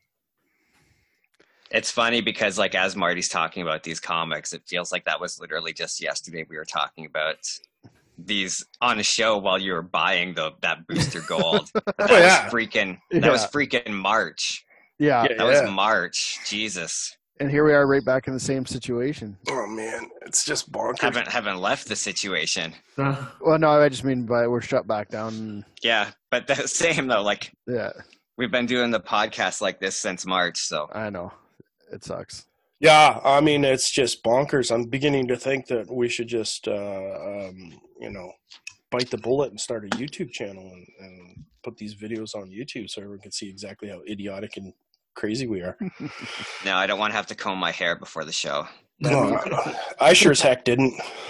It's funny because, like, as Marty's talking about these comics, it feels like that was literally just yesterday we were talking about these on a show while you were buying the that Booster Gold. That Oh, yeah. was freaking. That was Yeah. freaking March. Yeah. Yeah, That yeah. was March. Jesus. And here we are right back in the same situation. Oh man, it's just bonkers. Haven't haven't left the situation. Uh, Well, no, I just mean by we're shut back down. Yeah, but the same though. Like Yeah, we've been doing the podcast like this since March, so I know. It sucks. Yeah, I mean, it's just bonkers. I'm beginning to think that we should just, uh, um, you know, bite the bullet and start a YouTube channel and, and put these videos on YouTube so everyone can see exactly how idiotic and crazy we are. no, I don't want to have to comb my hair before the show. No, I sure as heck didn't.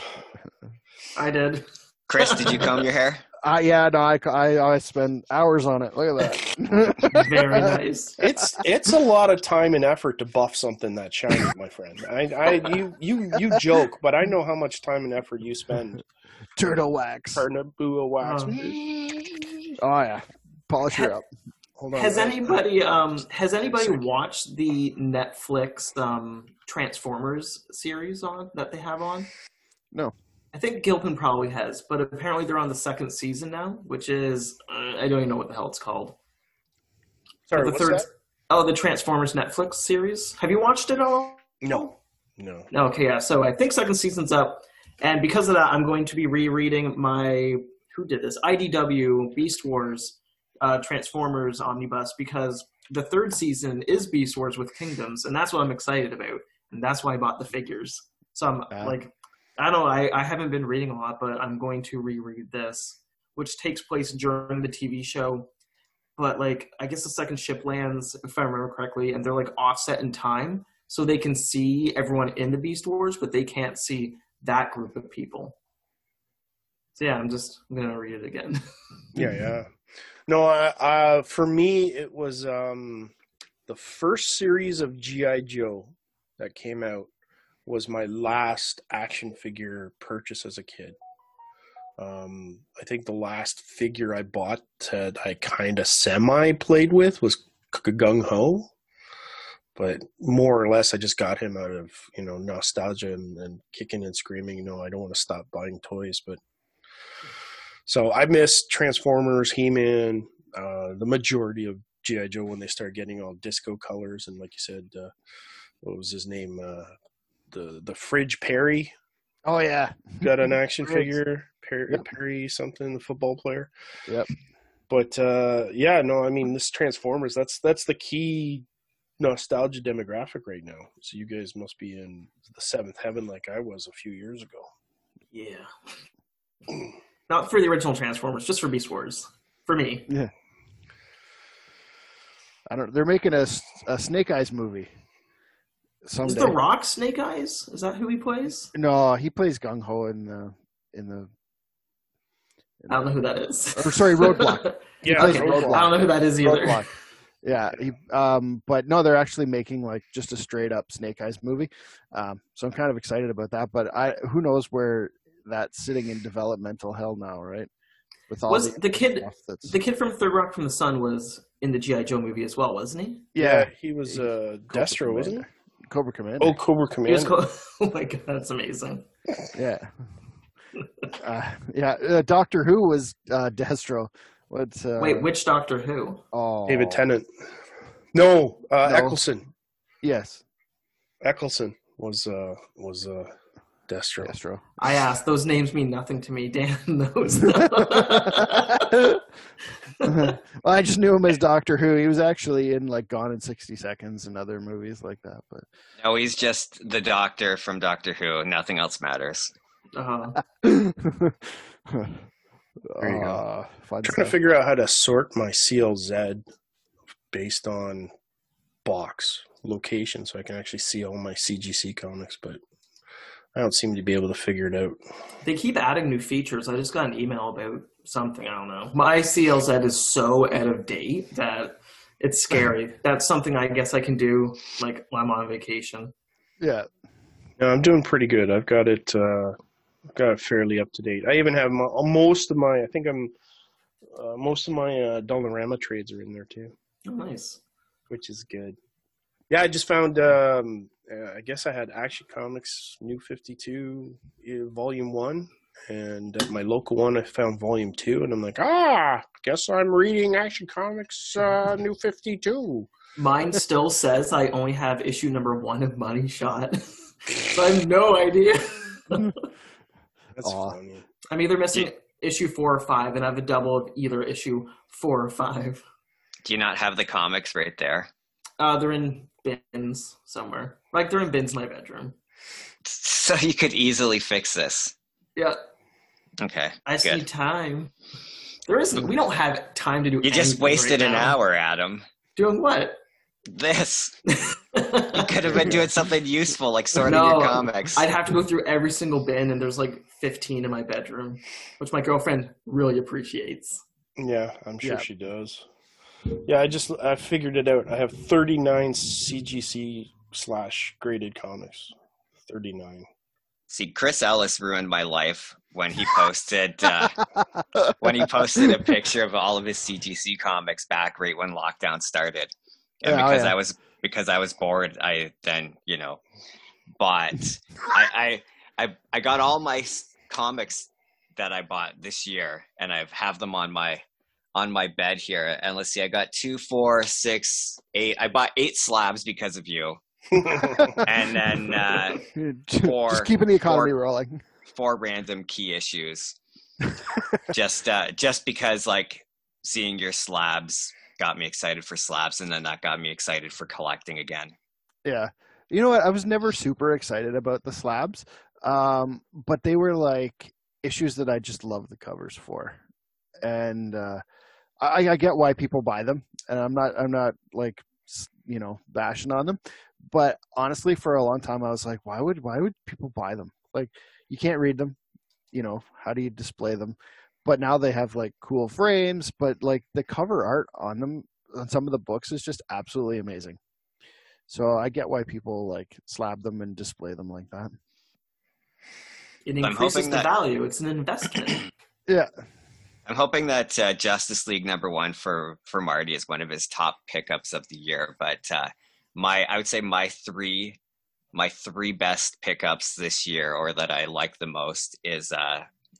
I did. Chris, did you comb your hair? Uh, yeah, no, I, I, I spend hours on it. Look at that. Very nice. It's it's a lot of time and effort to buff something that shiny, my friend. I, I you you you joke, but I know how much time and effort you spend. Turtle wax. Turnabua wax. Oh. Oh yeah, polish her up. Hold on. Has I- anybody um has anybody watched the Netflix um Transformers series on that they have on? No. I think Gilpin probably has, but apparently they're on the second season now, which is uh, I don't even know what the hell it's called. Sorry, the what's third that? Oh, the Transformers Netflix series. Have you watched it all? No, no. No, okay, yeah. So I think second season's up, and because of that, I'm going to be rereading my who did this I D W Beast Wars uh, Transformers omnibus because the third season is Beast Wars with Kingdoms, and that's what I'm excited about, and that's why I bought the figures. So I'm Ah. like, I don't know, I, I haven't been reading a lot, but I'm going to reread this, which takes place during the T V show. But like, I guess the second ship lands, if I remember correctly, and they're like offset in time. So they can see everyone in the Beast Wars, but they can't see that group of people. So yeah, I'm just I'm gonna read it again. Yeah, yeah. No, I, uh, for me, it was um, the first series of G I. Joe that came out was my last action figure purchase as a kid. Um, I think the last figure I bought that I kind of semi played with was Gung Ho, but more or less I just got him out of, you know, nostalgia and, and kicking and screaming. You know, I don't want to stop buying toys, but so I miss Transformers, He-Man, uh, the majority of G I. Joe when they start getting all disco colors, and like you said, uh, what was his name? Uh, the the Fridge Perry. Oh yeah, got an action figure. Perry, yep. Perry something, the football player. Yep. But uh, yeah, no, I mean this Transformers. That's that's the key nostalgia demographic right now. So you guys must be in the seventh heaven like I was a few years ago. Yeah. Not for the original Transformers, just for Beast Wars. For me. Yeah. I don't. They're making a, a Snake Eyes movie. Someday. Is The Rock Snake Eyes? Is that who he plays? No, he plays Gung Ho in the in the. In I don't know who that is. Or sorry, Roadblock. yeah, okay. Roadblock. I don't know who that is either. Roadblock. Yeah, he, um, but no, they're actually making like just a straight up Snake Eyes movie. Um, so I'm kind of excited about that. But I, who knows where that's sitting in developmental hell now, right? With all was the, the kid the kid from Third Rock from the Sun was in the G I. Joe movie as well, wasn't he? Yeah, yeah he was uh, Destro, wasn't he? Cobra Commander. Oh, Cobra Commander. Co- oh my god, that's amazing. Yeah, uh, yeah. Uh, Doctor Who was uh, Destro. What's uh, wait? Which Doctor Who? Oh, David Tennant. No, uh, no. Eccleston. Yes, Eccleston was uh, was uh, Destro. Destro. I asked. Those names mean nothing to me. Dan knows. Well, I just knew him as Doctor Who. He was actually in like Gone in sixty seconds and other movies like that. But no, he's just the Doctor from Doctor Who. Nothing else matters. Uh-huh. There you go. Uh, I'm trying stuff. to figure out how to sort my C L Z based on box location so I can actually see all my C G C comics, but I don't seem to be able to figure it out. They keep adding new features. I just got an email about something. I don't know. My C L Z is so out of date that it's scary. That's something I guess I can do like when I'm on vacation. Yeah. No, I'm doing pretty good. I've got it. Uh, I've got it fairly up to date. I even have my, most of my. I think I'm. Uh, most of my uh, Dollarama trades are in there too. Oh, nice. Which is good. Yeah, I just found. Um, uh, I guess I had Action Comics New fifty-two uh, Volume One, and at my local one I found Volume Two, and I'm like, ah, guess I'm reading Action Comics uh, New fifty-two. Mine still says I only have issue number one of Money Shot, so I have no idea. That's Aww. funny. I'm either missing issue four or five, and I have a double of either issue four or five. Do you not have the comics right there? Uh, they're in bins somewhere. Like, they're in bins in my bedroom. So you could easily fix this. Yeah. Okay. I just good. need time. There isn't. We don't have time to do. You just wasted right an now. hour, Adam. Doing what? This. You could have been doing something useful, like sorting no, your comics. I'd have to go through every single bin, and there's like fifteen in my bedroom, which my girlfriend really appreciates. Yeah, I'm sure Yeah. she does. Yeah, I just I figured it out. I have thirty-nine C G C slash graded comics. thirty-nine. See, Chris Ellis ruined my life when he posted uh, when he posted a picture of all of his C G C comics back right when lockdown started, and Yeah, oh, because yeah. I was because I was bored, I then you know bought I I I, I got all my s- comics that I bought this year, and I have them on my on my bed here. And let's see, I got two, four, six, eight. I bought eight slabs because of you. And then uh, four, just keeping the economy four, rolling. Four random key issues, just uh, just because like seeing your slabs got me excited for slabs, and then that got me excited for collecting again. Yeah, you know what? I was never super excited about the slabs, um, but they were like issues that I just love the covers for, and uh, I, I get why people buy them, and I'm not I'm not like you know bashing on them. But honestly, for a long time, I was like, why would why would people buy them? Like, you can't read them. You know, how do you display them? But now they have like cool frames, but like the cover art on them, on some of the books is just absolutely amazing. So I get why people like slab them and display them like that. It I'm increases hoping the that- value. It's an investment. Yeah. I'm hoping that uh, Justice League number one for, for Marty is one of his top pickups of the year. But uh, my I would say my three my three best pickups this year, or that I like the most, is uh,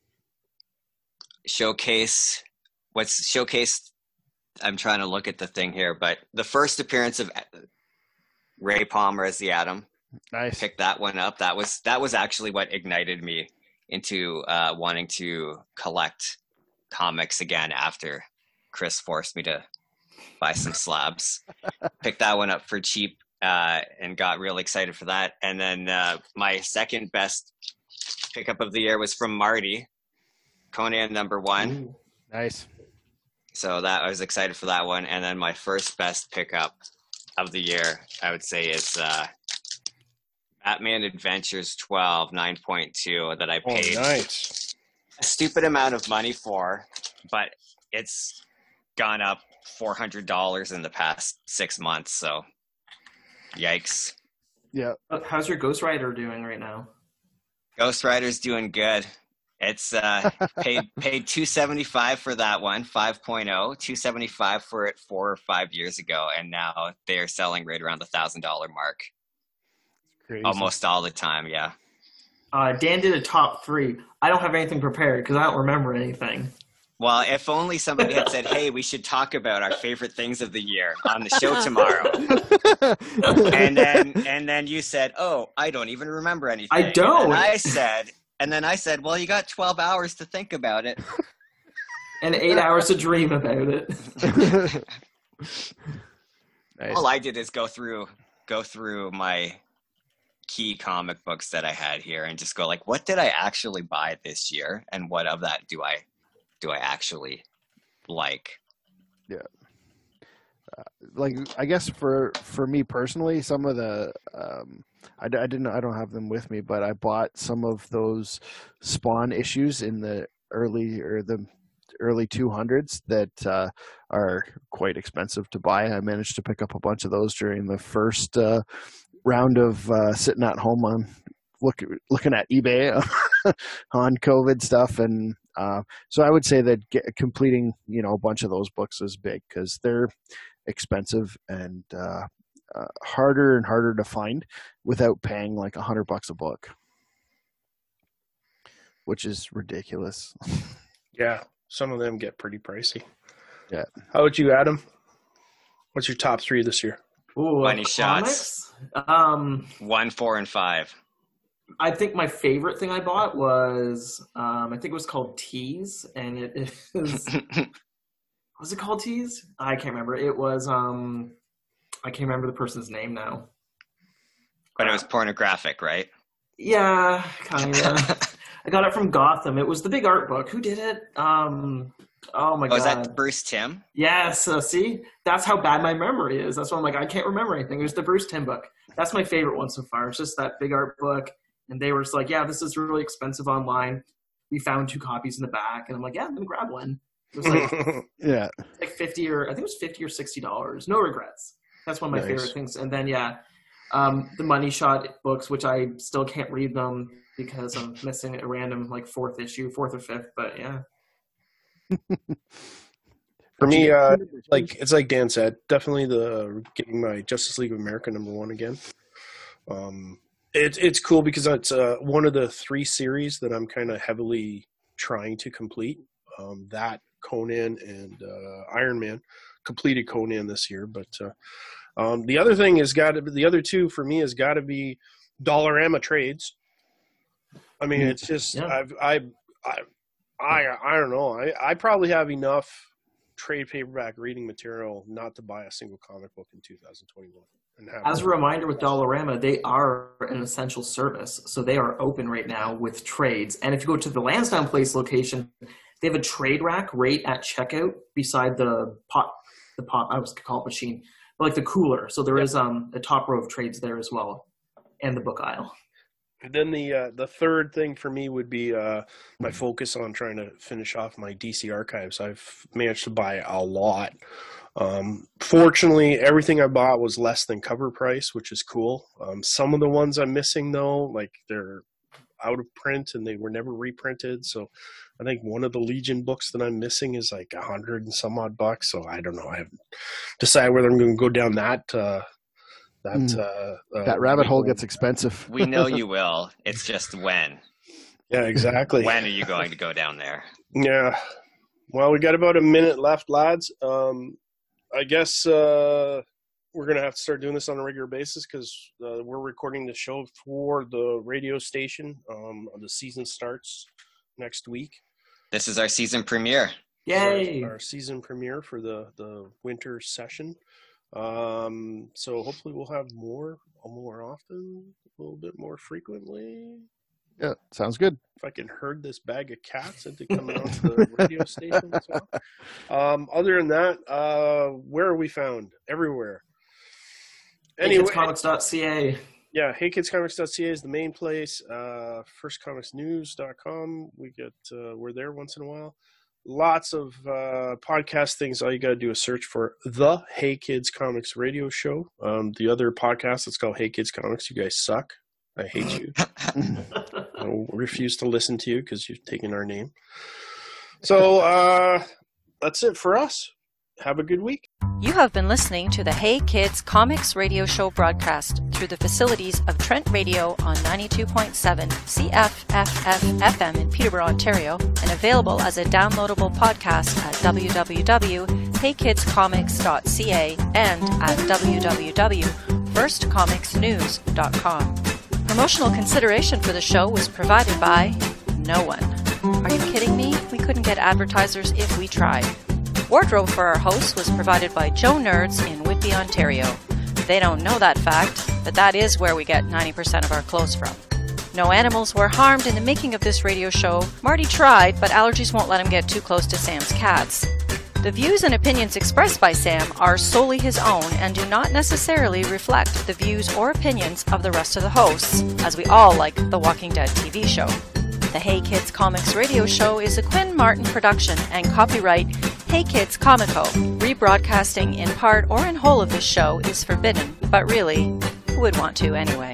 Showcase. What's Showcase? I'm trying to look at the thing here, but the first appearance of Ray Palmer as the Atom. Nice. Picked that one up. That was that was actually what ignited me into uh, wanting to collect comics again after Chris forced me to buy some slabs. Picked that one up for cheap uh, and got real excited for that. And then uh, my second best pickup of the year was from Marty, Conan number one. Ooh, nice. So that I was excited for that one. And then my first best pickup of the year, I would say, is uh, Batman Adventures twelve nine point two that I paid Oh, nice. a stupid amount of money for, but it's gone up four hundred dollars in the past six months. So, yikes. Yeah. How's your Ghost Rider doing right now? Ghost Rider's doing good. It's uh, paid paid two seventy-five for that one, five point oh, two seventy-five for it four or five years ago, and now they're selling right around the one thousand dollars mark. Crazy. Almost all the time, yeah. Uh, Dan did a top three. I don't have anything prepared because I don't remember anything. Well, if only somebody had said, hey, we should talk about our favorite things of the year on the show tomorrow. and then and then you said, oh, I don't even remember anything. I don't. And I said, and then I said, well, you got twelve hours to think about it. And eight hours to dream about it. Nice. All I did is go through go through my key comic books that I had here and just go like, what did I actually buy this year? And what of that do I do I actually like? Yeah. Uh, like, I guess for for me personally, some of the um, I, I didn't I don't have them with me, but I bought some of those Spawn issues in the early or the early two hundreds that uh, are quite expensive to buy. I managed to pick up a bunch of those during the first uh, round of uh, sitting at home on look looking at eBay on COVID stuff, and uh, so I would say that get, completing you know a bunch of those books is big because they're expensive and uh, uh, harder and harder to find without paying like a hundred bucks a book, which is ridiculous. Yeah, some of them get pretty pricey. Yeah. How about you, Adam? What's your top three this year? Ooh, Money comics? shots. Um, One, four, and five. I think my favorite thing I bought was um, I think it was called Tease, and it is. Was it called Tease? I can't remember. It was. Um, I can't remember the person's name now. But it was pornographic, right? Yeah, kind of. I got it from Gotham. It was the big art book. Who did it? Um, oh my oh, god! Was that Bruce Timm? Yes. Uh, see, that's how bad my memory is. That's why I'm like, I can't remember anything. It was the Bruce Timm book. That's my favorite one so far. It's just that big art book, and they were just like, "Yeah, this is really expensive online. We found two copies in the back," and I'm like, "Yeah, I'm gonna grab one." It was like, yeah, like fifty or I think it was fifty or sixty dollars. No regrets. That's one of my Nice. favorite things. And then yeah, um, the Money Shot books, which I still can't read them because I'm missing a random like fourth issue, fourth or fifth. But yeah. For me, uh, like it's like Dan said, definitely the getting my Justice League of America number one again. Um, it's it's cool because it's uh, one of the three series that I'm kind of heavily trying to complete. Um, that Conan and uh, Iron Man completed Conan this year, but uh, um, the other thing has got to be the other two for me has got to be Dollarama trades. I mean, it's just Yeah. I've I I I I don't know. I I probably have enough trade paperback reading material not to buy a single comic book in two thousand twenty-one. And have As a reminder with Dollarama, they are an essential service. So they are open right now with trades. And if you go to the Lansdowne Place location, they have a trade rack right at checkout beside the pot, the pot, I was going to call it machine, but like the cooler. So there is um, a top row of trades there as well, and the book aisle. And then the uh, the third thing for me would be uh, my focus on trying to finish off my D C archives. I've managed to buy a lot. Um, fortunately, everything I bought was less than cover price, which is cool. Um, some of the ones I'm missing, though, like they're out of print and they were never reprinted. So I think one of the Legion books that I'm missing is like a hundred and some odd bucks. So I don't know. I haven't decided whether I'm going to go down that uh, that Mm. uh, uh, That rabbit hole gets expensive. We know you will. It's just when. Yeah, exactly. When are you going to go down there? Yeah. Well, we got about a minute left, lads. Um, I guess uh, we're going to have to start doing this on a regular basis because uh, we're recording the show for the radio station. Um, the season starts next week. This is our season premiere. Yay! Our, our season premiere for the, the winter session. Um, so hopefully we'll have more more often, a little bit more frequently. Yeah, sounds good. If I can herd this bag of cats into coming onto the radio station as well. Um, other than that, uh, where are we found? Everywhere. Anyway, hey kids comics dot c a. Yeah, hey kids comics dot c a is the main place. Uh, first comics news dot com. We get uh, we're there once in a while. Lots of uh, podcast things. All you got to do is search for the Hey Kids Comics radio show. Um, the other podcast that's called Hey Kids Comics. You guys suck. I hate you. I refuse to listen to you because you've taken our name. So uh, that's it for us. Have a good week. You have been listening to the Hey Kids Comics radio show broadcast through the facilities of Trent Radio on ninety-two point seven C F F F F M in Peterborough, Ontario, and available as a downloadable podcast at w w w dot hey kids comics dot c a and at w w w dot first comics news dot com. Promotional consideration for the show was provided by no one. Are you kidding me? We couldn't get advertisers if we tried. Wardrobe for our hosts was provided by Joe Nerds in Whitby, Ontario. They don't know that fact, but that is where we get ninety percent of our clothes from. No animals were harmed in the making of this radio show. Marty tried, but allergies won't let him get too close to Sam's cats. The views and opinions expressed by Sam are solely his own and do not necessarily reflect the views or opinions of the rest of the hosts, as we all like The Walking Dead T V show. The Hey Kids Comics radio show is a Quinn Martin production and copyright Hey Kids Comico. Rebroadcasting in part or in whole of this show is forbidden, but really, who would want to anyway?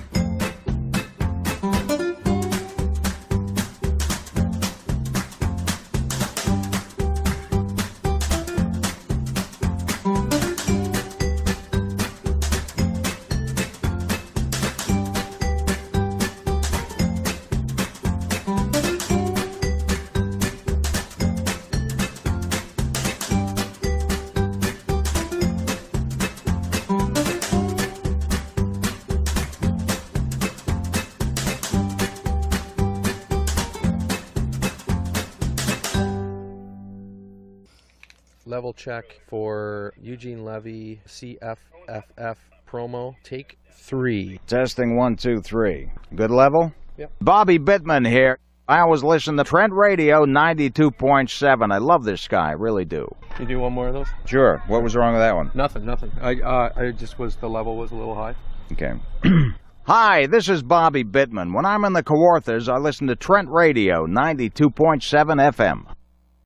Level check for Eugene Levy C F F F promo. Take three. Testing one, two, three. Good level? Yep. Bobby Bittman here. I always listen to Trent Radio ninety-two point seven. I love this guy, really do. You do one more of those? Sure. What was wrong with that one? Nothing, nothing. I uh, I just was, the level was a little high. Okay. Hi, this is Bobby Bittman. When I'm in the Kawarthas, I listen to Trent Radio ninety-two point seven F M.